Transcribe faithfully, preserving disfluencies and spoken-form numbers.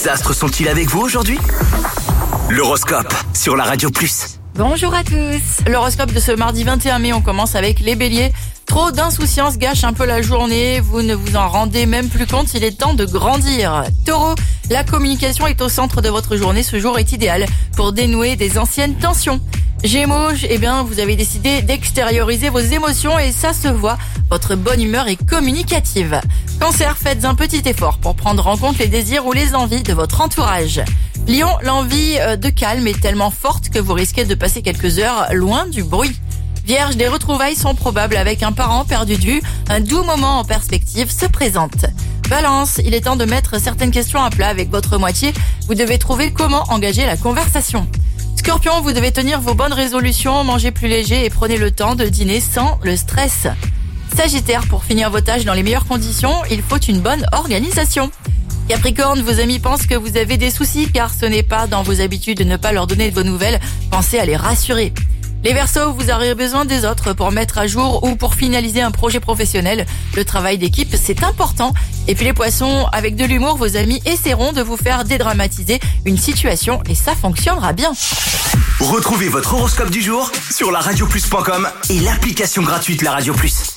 Les astres sont-ils avec vous aujourd'hui? L'horoscope sur la Radio Plus. Bonjour à tous. L'horoscope de ce mardi vingt et un mai, on commence avec les béliers. Trop d'insouciance gâche un peu la journée, vous ne vous en rendez même plus compte, il est temps de grandir. Taureau, la communication est au centre de votre journée, ce jour est idéal pour dénouer des anciennes tensions. Gémeaux, eh bien, vous avez décidé d'extérioriser vos émotions et ça se voit, votre bonne humeur est communicative. Cancer, faites un petit effort pour prendre en compte les désirs ou les envies de votre entourage. Lion, l'envie de calme est tellement forte que vous risquez de passer quelques heures loin du bruit. Vierge, des retrouvailles sont probables avec un parent perdu de vue, un doux moment en perspective se présente. Balance, il est temps de mettre certaines questions à plat avec votre moitié, vous devez trouver comment engager la conversation. Scorpion, vous devez tenir vos bonnes résolutions, mangez plus léger et prenez le temps de dîner sans le stress. Sagittaire, pour finir vos tâches dans les meilleures conditions, il faut une bonne organisation. Capricorne, vos amis pensent que vous avez des soucis car ce n'est pas dans vos habitudes de ne pas leur donner de vos nouvelles, pensez à les rassurer. Les Verseaux, vous aurez besoin des autres pour mettre à jour ou pour finaliser un projet professionnel. Le travail d'équipe, c'est important. Et puis les Poissons, avec de l'humour, vos amis essaieront de vous faire dédramatiser une situation et ça fonctionnera bien. Retrouvez votre horoscope du jour sur la radio plus point com et l'application gratuite La Radio Plus.